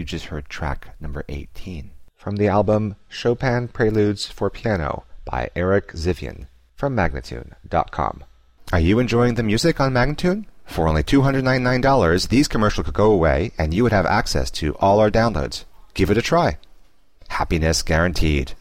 You just heard track number 18 from the album Chopin Preludes for Piano by Eric Zivian from Magnatune.com. Are you enjoying the music on Magnatune? For only $299, these commercials could go away and you would have access to all our downloads. Give it a try. Happiness guaranteed.